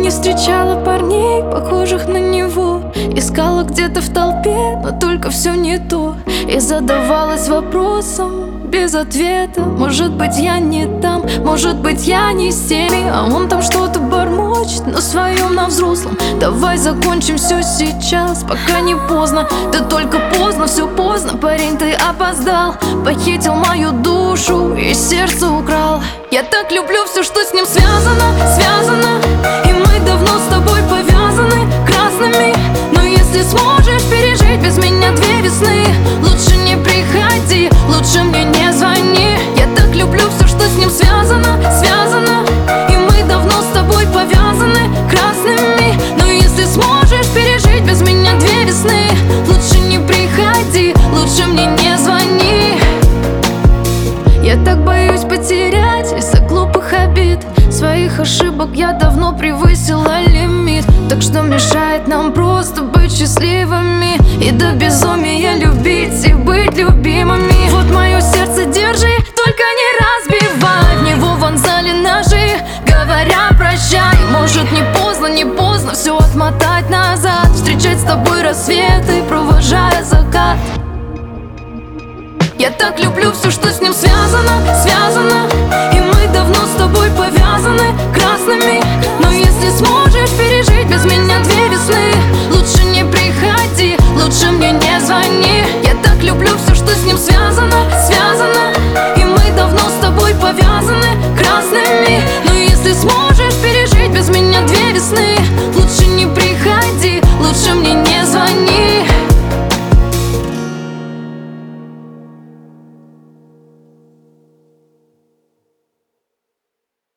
не встречала парней, похожих на него. Искала где-то в толпе, но только все не то. И задавалась вопросом без ответа. Может быть, я не там, может быть, я не с теми. А он там что-то бормочет, на своем, на взрослом. Давай закончим все сейчас, пока не поздно. Да только поздно, все поздно, парень, ты опоздал. Похитил мою душу и сердце украл. Я так люблю все, что с ним связано, связано. И мы давно с тобой повязаны красными. Но если сможешь пережить без меня 2 весны, лучше не приходи, лучше мне не звони. Я так люблю все, что с ним связано, связано. И мы давно с тобой повязаны красными. Но если сможешь пережить без меня 2 весны, лучше не приходи, лучше мне не звони. Я так боюсь потерять из-за глупых обид. Своих ошибок я давно превысила лимит. Так что мешает нам просто быть счастливыми и до безумия любить и быть любимыми. Вот мое сердце держи, только не разбивай. В него вонзали ножи, говоря прощай. Может, не поздно, не поздно все отмотать назад, встречать с тобой рассветы, провожая закат. Я так люблю все, что с ним связано, связано. И мы давно с тобой повязаны красными. Но если сможешь пережить без меня 2 весны, лучше не приходи, лучше мне не звони. Я так люблю все, что с ним связано, связано. И мы давно с тобой повязаны красными. Но если сможешь пережить без меня 2 весны,